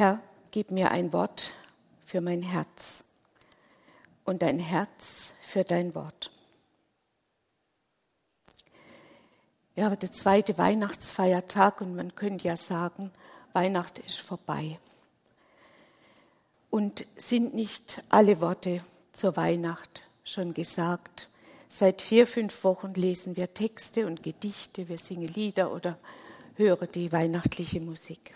Herr, gib mir ein Wort für mein Herz und ein Herz für dein Wort. Wir haben den zweiten Weihnachtsfeiertag und man könnte ja sagen, Weihnachten ist vorbei. Und sind nicht alle Worte zur Weihnacht schon gesagt? Seit 4-5 Wochen lesen wir Texte und Gedichte, wir singen Lieder oder hören die weihnachtliche Musik.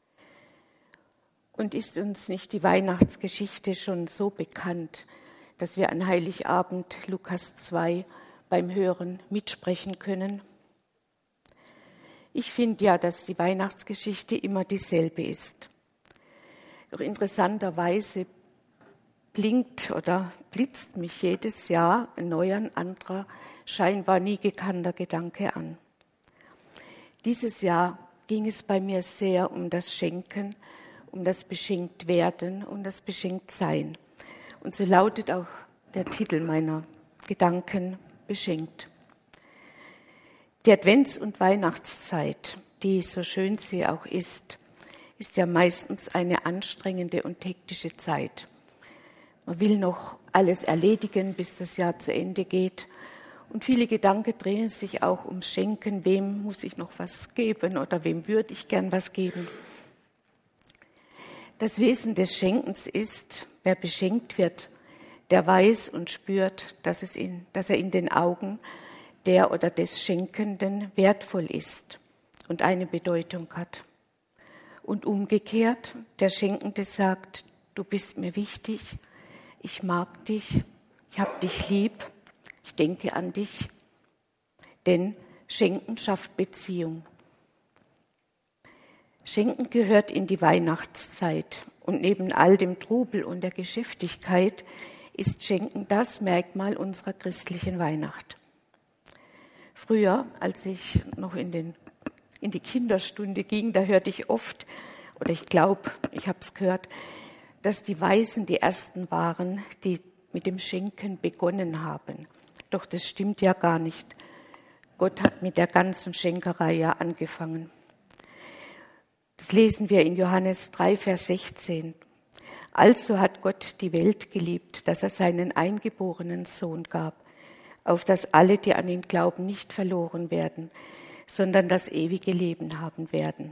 Und ist uns nicht die Weihnachtsgeschichte schon so bekannt, dass wir an Heiligabend Lukas 2 beim Hören mitsprechen können? Ich finde ja, dass die Weihnachtsgeschichte immer dieselbe ist. Doch interessanterweise blinkt oder blitzt mich jedes Jahr ein neuer, anderer, scheinbar nie gekannter Gedanke an. Dieses Jahr ging es bei mir sehr um das Schenken, um das Beschenktwerden und das Beschenktsein. Und so lautet auch der Titel meiner Gedanken, beschenkt. Die Advents- und Weihnachtszeit, die so schön sie auch ist ja meistens eine anstrengende und hektische Zeit. Man will noch alles erledigen, bis das Jahr zu Ende geht. Und viele Gedanken drehen sich auch ums Schenken. Wem muss ich noch was geben oder wem würde ich gern was geben? Das Wesen des Schenkens ist, wer beschenkt wird, der weiß und spürt, dass er in den Augen der oder des Schenkenden wertvoll ist und eine Bedeutung hat. Und umgekehrt, der Schenkende sagt, du bist mir wichtig, ich mag dich, ich habe dich lieb, ich denke an dich. Denn Schenken schafft Beziehung. Schenken gehört in die Weihnachtszeit und neben all dem Trubel und der Geschäftigkeit ist Schenken das Merkmal unserer christlichen Weihnacht. Früher, als ich noch in die Kinderstunde ging, da hörte ich oft, oder ich glaube, ich habe es gehört, dass die Weisen die Ersten waren, die mit dem Schenken begonnen haben. Doch das stimmt ja gar nicht. Gott hat mit der ganzen Schenkerei ja angefangen. Das lesen wir in Johannes 3, Vers 16. Also hat Gott die Welt geliebt, dass er seinen eingeborenen Sohn gab, auf dass alle, die an ihn glauben, nicht verloren werden, sondern das ewige Leben haben werden.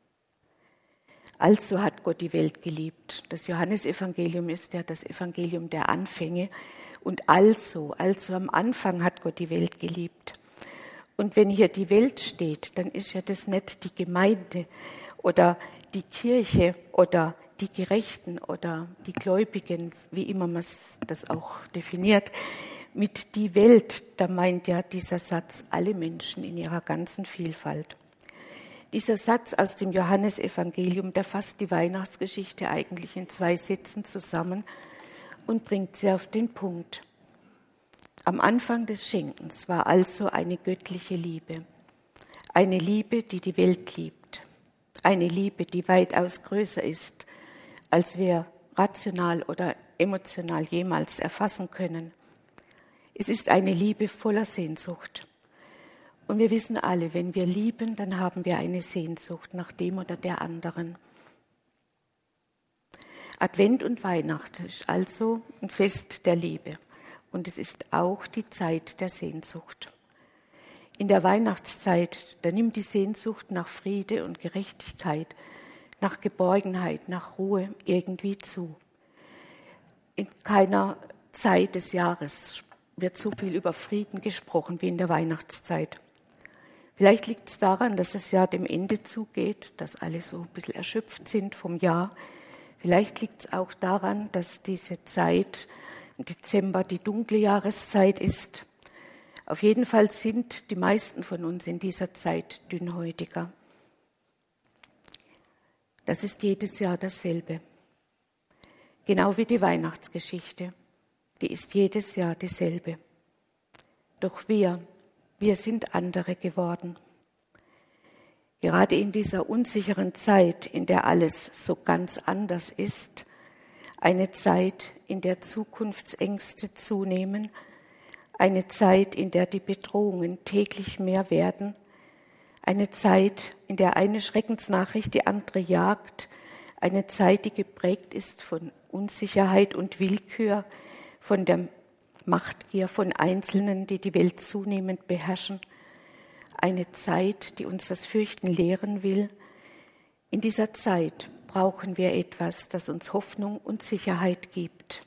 Also hat Gott die Welt geliebt. Das Johannesevangelium ist ja das Evangelium der Anfänge. Und also am Anfang hat Gott die Welt geliebt. Und wenn hier die Welt steht, dann ist ja das nicht die Gemeinde oder die Kirche oder die Gerechten oder die Gläubigen, wie immer man das auch definiert. Mit die Welt, da meint ja dieser Satz alle Menschen in ihrer ganzen Vielfalt. Dieser Satz aus dem Johannesevangelium, der fasst die Weihnachtsgeschichte eigentlich in 2 Sätzen zusammen und bringt sie auf den Punkt. Am Anfang des Schenkens war also eine göttliche Liebe. Eine Liebe, die die Welt liebt. Eine Liebe, die weitaus größer ist, als wir rational oder emotional jemals erfassen können. Es ist eine Liebe voller Sehnsucht. Und wir wissen alle, wenn wir lieben, dann haben wir eine Sehnsucht nach dem oder der anderen. Advent und Weihnachten ist also ein Fest der Liebe. Und es ist auch die Zeit der Sehnsucht. In der Weihnachtszeit, da nimmt die Sehnsucht nach Friede und Gerechtigkeit, nach Geborgenheit, nach Ruhe irgendwie zu. In keiner Zeit des Jahres wird so viel über Frieden gesprochen wie in der Weihnachtszeit. Vielleicht liegt es daran, dass das Jahr dem Ende zugeht, dass alle so ein bisschen erschöpft sind vom Jahr. Vielleicht liegt es auch daran, dass diese Zeit im Dezember die dunkle Jahreszeit ist. Auf jeden Fall sind die meisten von uns in dieser Zeit dünnhäutiger. Das ist jedes Jahr dasselbe. Genau wie die Weihnachtsgeschichte. Die ist jedes Jahr dieselbe. Doch wir sind andere geworden. Gerade in dieser unsicheren Zeit, in der alles so ganz anders ist, eine Zeit, in der Zukunftsängste zunehmen, eine Zeit, in der die Bedrohungen täglich mehr werden, eine Zeit, in der eine Schreckensnachricht die andere jagt, Eine Zeit, die geprägt ist von Unsicherheit und Willkür, von der Machtgier von Einzelnen, die die Welt zunehmend beherrschen. Eine Zeit, die uns das Fürchten lehren will. In dieser Zeit brauchen wir etwas, das uns Hoffnung und Sicherheit gibt.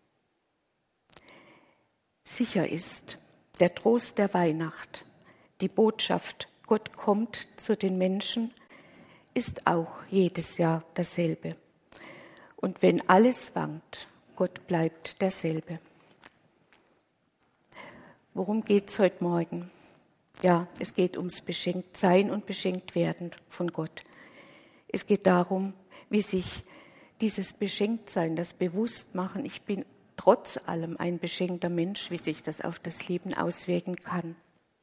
Sicher ist der Trost der Weihnacht, die Botschaft, Gott kommt zu den Menschen, ist auch jedes Jahr dasselbe. Und wenn alles wankt, Gott bleibt derselbe. Worum geht es heute Morgen? Ja, es geht ums Beschenktsein und Beschenktwerden von Gott. Es geht darum, wie sich dieses Beschenktsein, das Bewusstmachen, ich bin trotz allem ein beschenkter Mensch, wie sich das auf das Leben auswirken kann.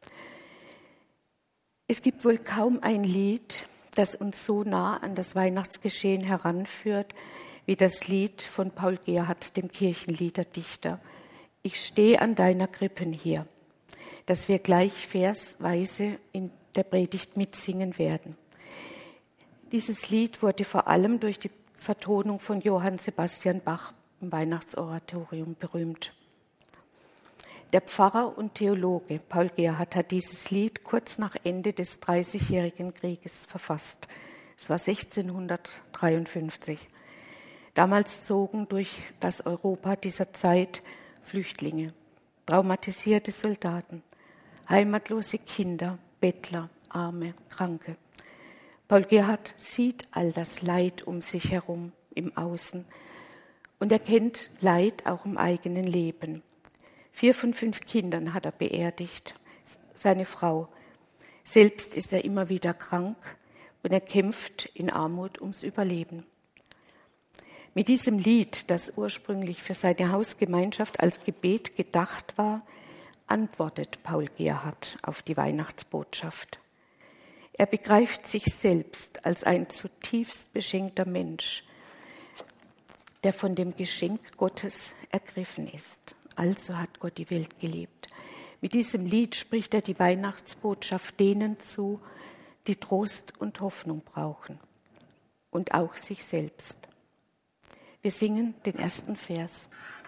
Es gibt wohl kaum ein Lied, das uns so nah an das Weihnachtsgeschehen heranführt, wie das Lied von Paul Gerhardt, dem Kirchenliederdichter. Ich stehe an deiner Krippen hier, das wir gleich versweise in der Predigt mitsingen werden. Dieses Lied wurde vor allem durch die Vertonung von Johann Sebastian Bach im Weihnachtsoratorium berühmt. Der Pfarrer und Theologe Paul Gerhardt hat dieses Lied kurz nach Ende des Dreißigjährigen Krieges verfasst. Es war 1653. Damals zogen durch das Europa dieser Zeit Flüchtlinge, traumatisierte Soldaten, heimatlose Kinder, Bettler, Arme, Kranke. Paul Gerhardt sieht all das Leid um sich herum im Außen und er kennt Leid auch im eigenen Leben. 4 von 5 Kindern hat er beerdigt, seine Frau. Selbst ist er immer wieder krank und er kämpft in Armut ums Überleben. Mit diesem Lied, das ursprünglich für seine Hausgemeinschaft als Gebet gedacht war, antwortet Paul Gerhardt auf die Weihnachtsbotschaft. Er begreift sich selbst als ein zutiefst beschenkter Mensch, der von dem Geschenk Gottes ergriffen ist. Also hat Gott die Welt geliebt. Mit diesem Lied spricht er die Weihnachtsbotschaft denen zu, die Trost und Hoffnung brauchen und auch sich selbst. Wir singen den ersten Vers.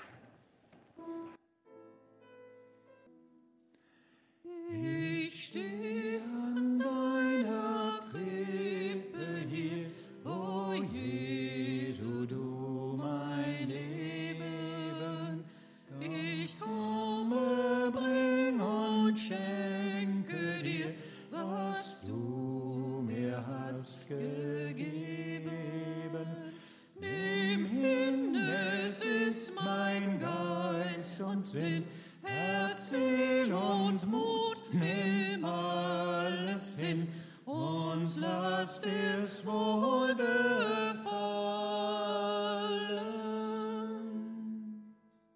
Ich stehe an deiner Krippe hier, o Jesu, du mein Leben. Ich komme, bring und schenke dir, was du mir hast gegeben. Nimm hin, es ist mein Geist und Sinn, Herz, Seel und Mut, nimm alles hin und lass dir's wohl gefallen.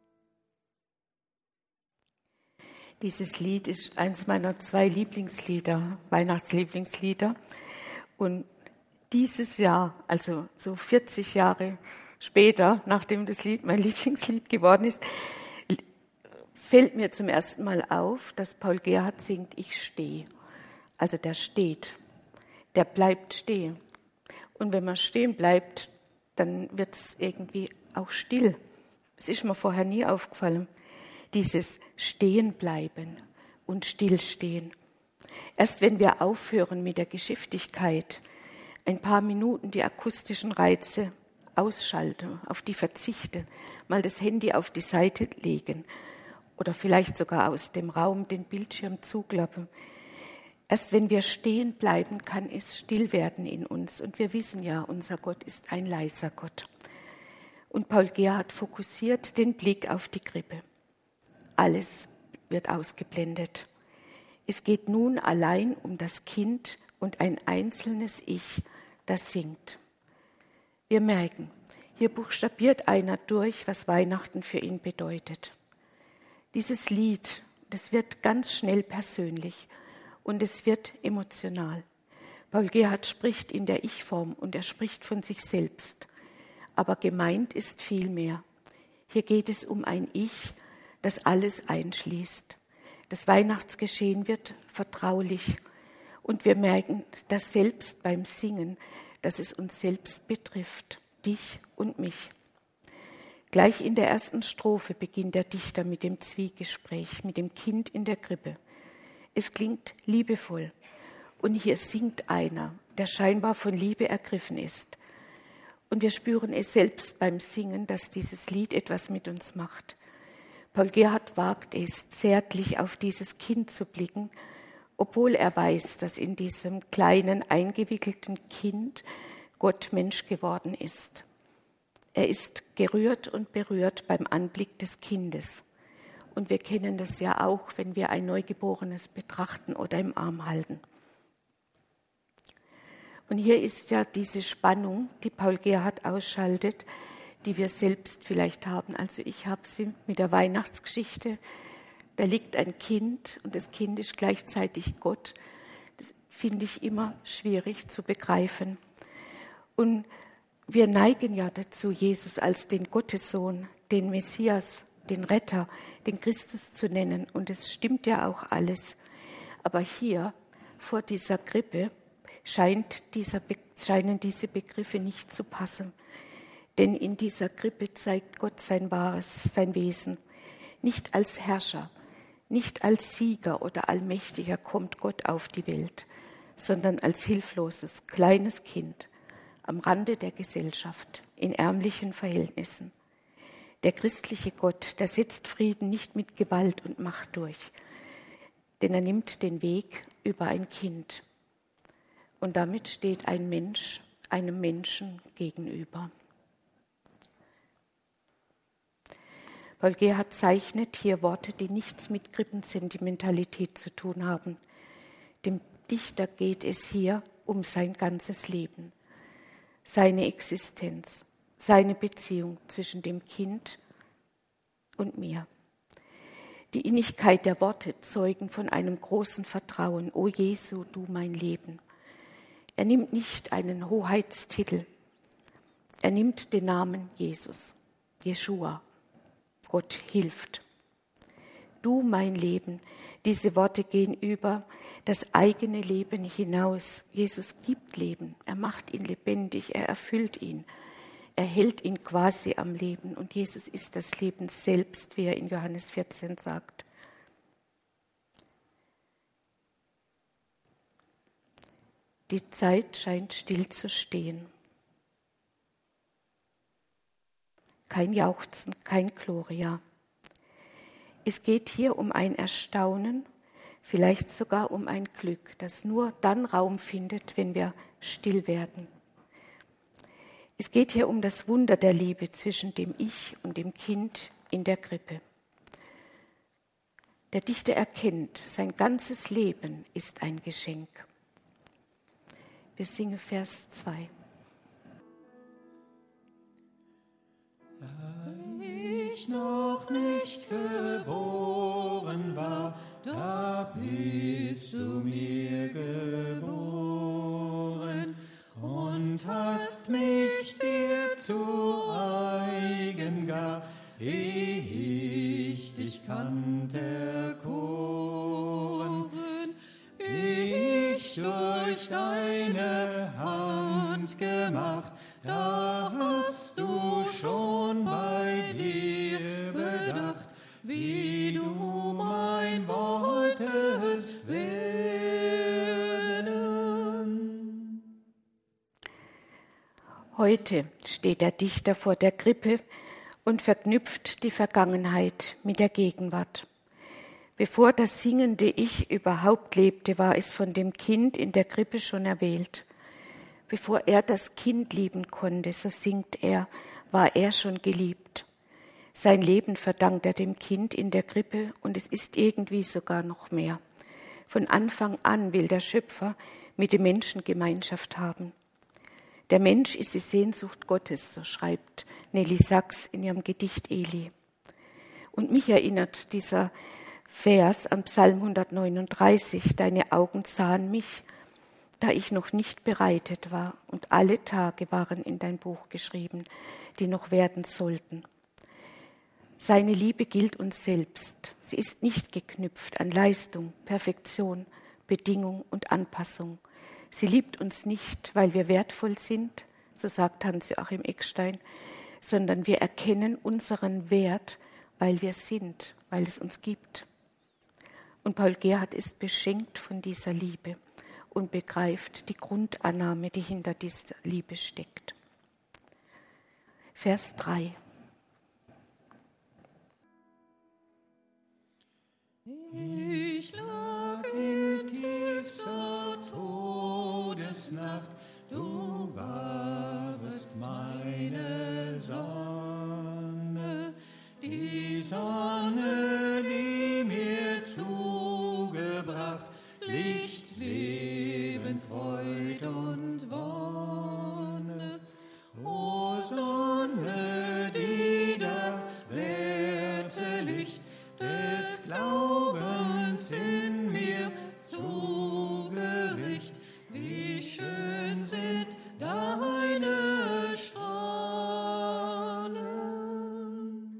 Dieses Lied ist eins meiner 2 Lieblingslieder, Weihnachtslieblingslieder. Und dieses Jahr, also so 40 Jahre später, nachdem das Lied mein Lieblingslied geworden ist, fällt mir zum ersten Mal auf, dass Paul Gerhardt singt, ich stehe. Also der steht, der bleibt stehen. Und wenn man stehen bleibt, dann wird es irgendwie auch still. Es ist mir vorher nie aufgefallen, dieses Stehenbleiben und Stillstehen. Erst wenn wir aufhören mit der Geschäftigkeit, ein paar Minuten die akustischen Reize ausschalten, auf die verzichten, mal das Handy auf die Seite legen oder vielleicht sogar aus dem Raum den Bildschirm zuklappen. Erst wenn wir stehen bleiben, kann es still werden in uns. Und wir wissen ja, unser Gott ist ein leiser Gott. Und Paul Gerhardt fokussiert den Blick auf die Krippe. Alles wird ausgeblendet. Es geht nun allein um das Kind und ein einzelnes Ich, das singt. Wir merken, hier buchstabiert einer durch, was Weihnachten für ihn bedeutet. Dieses Lied, das wird ganz schnell persönlich und es wird emotional. Paul Gerhardt spricht in der Ich-Form und er spricht von sich selbst. Aber gemeint ist viel mehr. Hier geht es um ein Ich, das alles einschließt. Das Weihnachtsgeschehen wird vertraulich und wir merken, dass selbst beim Singen dass es uns selbst betrifft, dich und mich. Gleich in der ersten Strophe beginnt der Dichter mit dem Zwiegespräch, mit dem Kind in der Krippe. Es klingt liebevoll und hier singt einer, der scheinbar von Liebe ergriffen ist. Und wir spüren es selbst beim Singen, dass dieses Lied etwas mit uns macht. Paul Gerhardt wagt es, zärtlich auf dieses Kind zu blicken, obwohl er weiß, dass in diesem kleinen, eingewickelten Kind Gott Mensch geworden ist. Er ist gerührt und berührt beim Anblick des Kindes. Und wir kennen das ja auch, wenn wir ein Neugeborenes betrachten oder im Arm halten. Und hier ist ja diese Spannung, die Paul Gerhardt ausschaltet, die wir selbst vielleicht haben. Also ich habe sie mit der Weihnachtsgeschichte. Da liegt ein Kind und das Kind ist gleichzeitig Gott. Das finde ich immer schwierig zu begreifen. Und wir neigen ja dazu, Jesus als den Gottessohn, den Messias, den Retter, den Christus zu nennen. Und es stimmt ja auch alles. Aber hier vor dieser Krippe scheinen diese Begriffe nicht zu passen. Denn in dieser Krippe zeigt Gott sein Wesen. Nicht als Herrscher, nicht als Sieger oder Allmächtiger kommt Gott auf die Welt, sondern als hilfloses, kleines Kind am Rande der Gesellschaft, in ärmlichen Verhältnissen. Der christliche Gott, der setzt Frieden nicht mit Gewalt und Macht durch, denn er nimmt den Weg über ein Kind. Und damit steht ein Mensch einem Menschen gegenüber. Paul Gerhardt zeichnet hier Worte, die nichts mit Krippensentimentalität zu tun haben. Dem Dichter geht es hier um sein ganzes Leben, seine Existenz, seine Beziehung zwischen dem Kind und mir. Die Innigkeit der Worte zeugen von einem großen Vertrauen. O Jesu, du mein Leben. Er nimmt nicht einen Hoheitstitel. Er nimmt den Namen Jesus, Jeschua. Gott hilft. Du mein Leben. Diese Worte gehen über das eigene Leben hinaus. Jesus gibt Leben. Er macht ihn lebendig. Er erfüllt ihn. Er hält ihn quasi am Leben. Und Jesus ist das Leben selbst, wie er in Johannes 14 sagt. Die Zeit scheint still zu stehen. Kein Jauchzen, kein Gloria. Es geht hier um ein Erstaunen, vielleicht sogar um ein Glück, das nur dann Raum findet, wenn wir still werden. Es geht hier um das Wunder der Liebe zwischen dem Ich und dem Kind in der Krippe. Der Dichter erkennt, sein ganzes Leben ist ein Geschenk. Wir singen Vers 2. Da ich noch nicht geboren war, da bist du mir geboren und hast mich dir zu eigen gar, ehe ich dich kannte, erkoren, ehe ich durch deine Hand gemacht, da hast du schon bei dir bedacht, wie du mein wolltest werden. Heute steht der Dichter vor der Krippe und verknüpft die Vergangenheit mit der Gegenwart. Bevor das singende Ich überhaupt lebte, war es von dem Kind in der Krippe schon erwählt. Bevor er das Kind lieben konnte, so singt er, war er schon geliebt. Sein Leben verdankt er dem Kind in der Krippe und es ist irgendwie sogar noch mehr. Von Anfang an will der Schöpfer mit dem Menschen Gemeinschaft haben. Der Mensch ist die Sehnsucht Gottes, so schreibt Nelly Sachs in ihrem Gedicht Eli. Und mich erinnert dieser Vers an Psalm 139, deine Augen sahen mich, da ich noch nicht bereitet war, und alle Tage waren in dein Buch geschrieben, die noch werden sollten. Seine Liebe gilt uns selbst. Sie ist nicht geknüpft an Leistung, Perfektion, Bedingung und Anpassung. Sie liebt uns nicht, weil wir wertvoll sind, so sagt Hans-Joachim Eckstein, sondern wir erkennen unseren Wert, weil wir sind, weil es uns gibt. Und Paul Gerhardt ist beschenkt von dieser Liebe und begreift die Grundannahme, die hinter dieser Liebe steckt. Vers 3. Ich lag in tiefster Todesnacht, du warest meine Sonne, die Sonne, die mir zugebracht, Licht, Leben, Freud und Wonne. O Sonne, die das werte Licht des Glaubens in mir zugericht, wie schön sind deine Strahlen.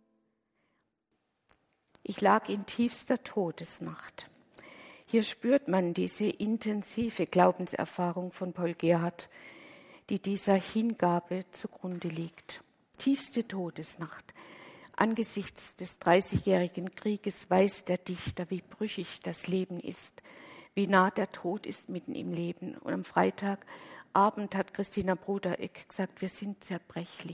Ich lag in tiefster Todesnacht. Hier spürt man diese intensive Glaubenserfahrung von Paul Gerhardt, die dieser Hingabe zugrunde liegt. Tiefste Todesnacht. Angesichts des 30-jährigen Krieges weiß der Dichter, wie brüchig das Leben ist, wie nah der Tod ist mitten im Leben. Und am Freitagabend hat Christina Brodereck gesagt, wir sind zerbrechlich.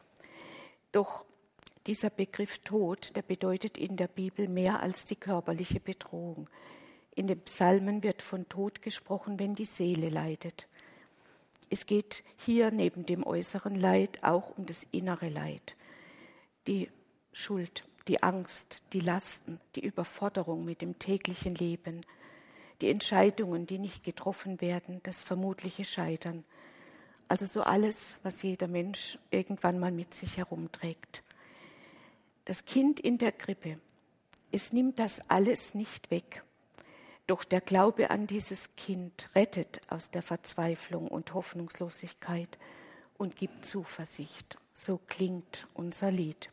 Doch dieser Begriff Tod, der bedeutet in der Bibel mehr als die körperliche Bedrohung. In den Psalmen wird von Tod gesprochen, wenn die Seele leidet. Es geht hier neben dem äußeren Leid auch um das innere Leid. Die Schuld, die Angst, die Lasten, die Überforderung mit dem täglichen Leben, die Entscheidungen, die nicht getroffen werden, das vermutliche Scheitern. Also so alles, was jeder Mensch irgendwann mal mit sich herumträgt. Das Kind in der Krippe, es nimmt das alles nicht weg. Doch der Glaube an dieses Kind rettet aus der Verzweiflung und Hoffnungslosigkeit und gibt Zuversicht. So klingt unser Lied.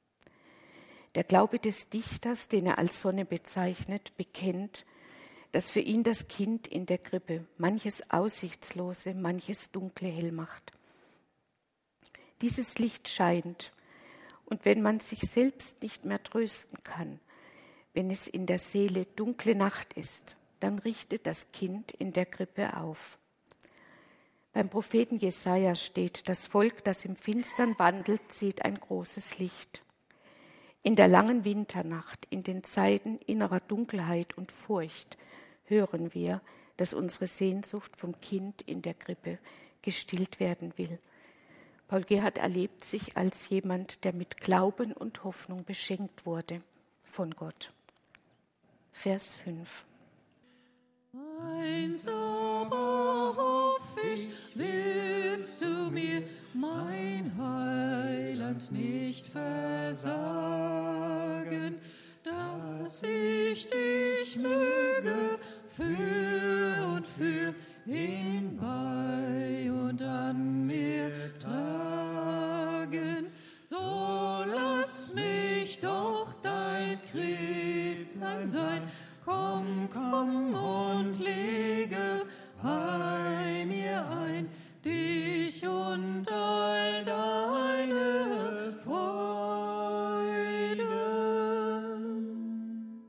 Der Glaube des Dichters, den er als Sonne bezeichnet, bekennt, dass für ihn das Kind in der Krippe manches Aussichtslose, manches Dunkle hell macht. Dieses Licht scheint, und wenn man sich selbst nicht mehr trösten kann, wenn es in der Seele dunkle Nacht ist, dann richtet das Kind in der Krippe auf. Beim Propheten Jesaja steht, das Volk, das im Finstern wandelt, sieht ein großes Licht. In der langen Winternacht, in den Zeiten innerer Dunkelheit und Furcht, hören wir, dass unsere Sehnsucht vom Kind in der Krippe gestillt werden will. Paul Gerhardt erlebt sich als jemand, der mit Glauben und Hoffnung beschenkt wurde von Gott. Vers 5. Eins aber hoff ich, wirst du mir, mein Heiland, nicht versagen, dass ich dich möge für und für ihn bei und an mir tragen. So lass mich doch dein Kripplein sein, komm, komm und lege bei mir ein, dich und all deine Freuden.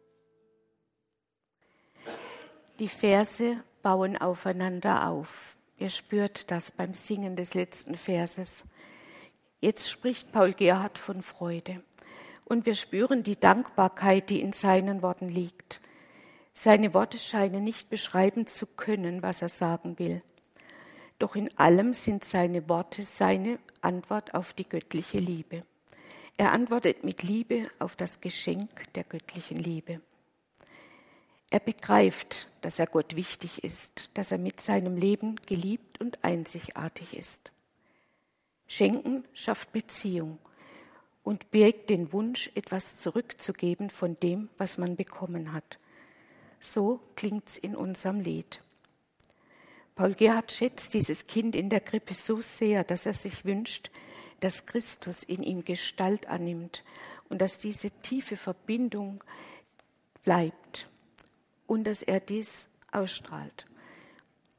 Die Verse bauen aufeinander auf. Ihr spürt das beim Singen des letzten Verses. Jetzt spricht Paul Gerhardt von Freude. Und wir spüren die Dankbarkeit, die in seinen Worten liegt. Seine Worte scheinen nicht beschreiben zu können, was er sagen will. Doch in allem sind seine Worte seine Antwort auf die göttliche Liebe. Er antwortet mit Liebe auf das Geschenk der göttlichen Liebe. Er begreift, dass er Gott wichtig ist, dass er mit seinem Leben geliebt und einzigartig ist. Schenken schafft Beziehung und birgt den Wunsch, etwas zurückzugeben von dem, was man bekommen hat. So klingt's in unserem Lied. Paul Gerhardt schätzt dieses Kind in der Krippe so sehr, dass er sich wünscht, dass Christus in ihm Gestalt annimmt und dass diese tiefe Verbindung bleibt und dass er dies ausstrahlt.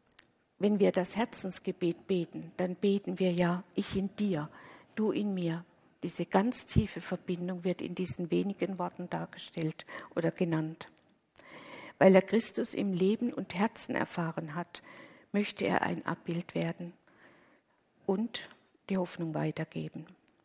wenn wir das Herzensgebet beten, dann beten wir ja, ich in dir, du in mir. Diese ganz tiefe Verbindung wird in diesen wenigen Worten dargestellt oder genannt. Weil er Christus im Leben und Herzen erfahren hat, möchte er ein Abbild werden und die Hoffnung weitergeben.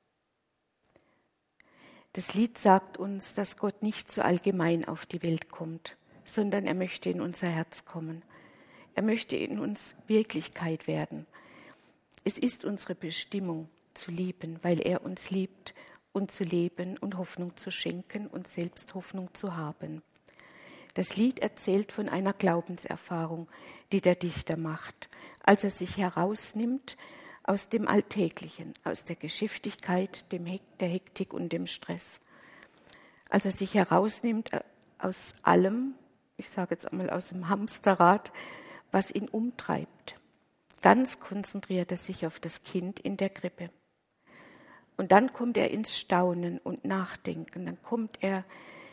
Das Lied sagt uns, dass Gott nicht so allgemein auf die Welt kommt, sondern er möchte in unser Herz kommen. Er möchte in uns Wirklichkeit werden. Es ist unsere Bestimmung zu lieben, weil er uns liebt und zu leben und Hoffnung zu schenken und selbst Hoffnung zu haben. Das Lied erzählt von einer Glaubenserfahrung, die der Dichter macht, als er sich herausnimmt aus dem Alltäglichen, aus der Geschäftigkeit, der Hektik und dem Stress. Als er sich herausnimmt aus allem, ich sage jetzt einmal aus dem Hamsterrad, was ihn umtreibt. Ganz konzentriert er sich auf das Kind in der Krippe. Und dann kommt er ins Staunen und Nachdenken. Dann kommt er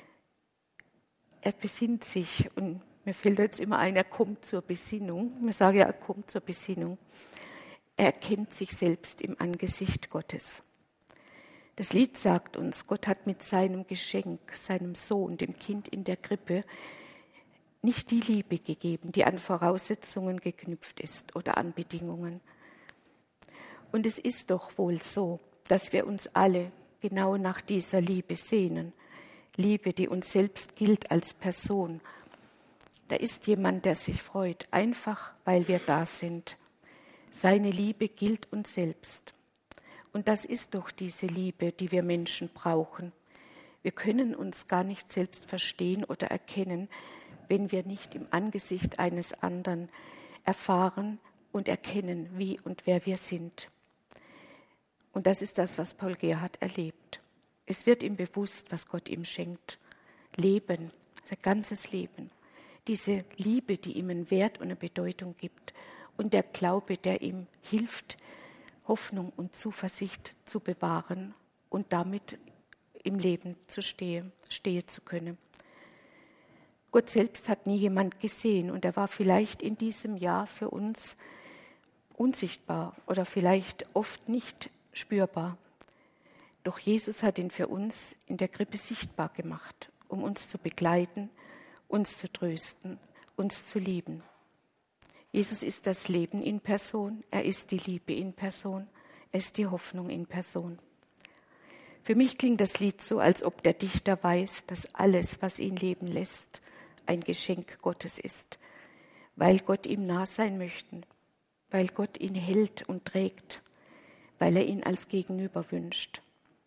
besinnt sich. Und mir fällt jetzt immer ein, er kommt zur Besinnung. Man sagt ja, er kommt zur Besinnung. Er erkennt sich selbst im Angesicht Gottes. Das Lied sagt uns, Gott hat mit seinem Geschenk, seinem Sohn, dem Kind in der Krippe, nicht die Liebe gegeben, die an Voraussetzungen geknüpft ist oder an Bedingungen. Und es ist doch wohl so, dass wir uns alle genau nach dieser Liebe sehnen. Liebe, die uns selbst gilt als Person. Da ist jemand, der sich freut, einfach weil wir da sind. Seine Liebe gilt uns selbst. Und das ist doch diese Liebe, die wir Menschen brauchen. Wir können uns gar nicht selbst verstehen oder erkennen, wenn wir nicht im Angesicht eines anderen erfahren und erkennen, wie und wer wir sind. Und das ist das, was Paul Gerhardt erlebt. Es wird ihm bewusst, was Gott ihm schenkt. Leben, sein ganzes Leben. Diese Liebe, die ihm einen Wert und eine Bedeutung gibt. Und der Glaube, der ihm hilft, Hoffnung und Zuversicht zu bewahren und damit im Leben stehen zu können. Gott selbst hat nie jemand gesehen und er war vielleicht in diesem Jahr für uns unsichtbar oder vielleicht oft nicht spürbar. Doch Jesus hat ihn für uns in der Krippe sichtbar gemacht, um uns zu begleiten, uns zu trösten, uns zu lieben. Jesus ist das Leben in Person, er ist die Liebe in Person, er ist die Hoffnung in Person. Für mich klingt das Lied so, als ob der Dichter weiß, dass alles, was ihn leben lässt, ein Geschenk Gottes ist, weil Gott ihm nah sein möchte, weil Gott ihn hält und trägt, weil er ihn als Gegenüber wünscht.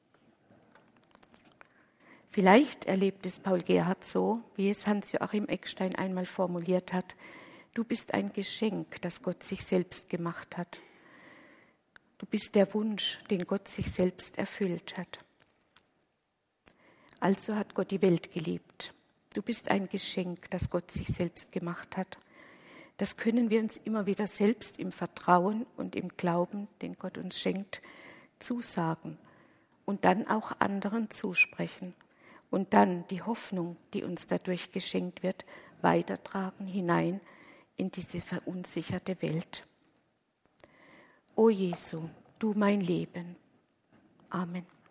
Vielleicht erlebt es Paul Gerhardt so, wie es Hans-Joachim Eckstein einmal formuliert hat: Du bist ein Geschenk, das Gott sich selbst gemacht hat. Du bist der Wunsch, den Gott sich selbst erfüllt hat. Also hat Gott die Welt geliebt. Du bist ein Geschenk, das Gott sich selbst gemacht hat. Das können wir uns immer wieder selbst im Vertrauen und im Glauben, den Gott uns schenkt, zusagen und dann auch anderen zusprechen und dann die Hoffnung, die uns dadurch geschenkt wird, weitertragen hinein in diese verunsicherte Welt. O Jesu, du mein Leben. Amen.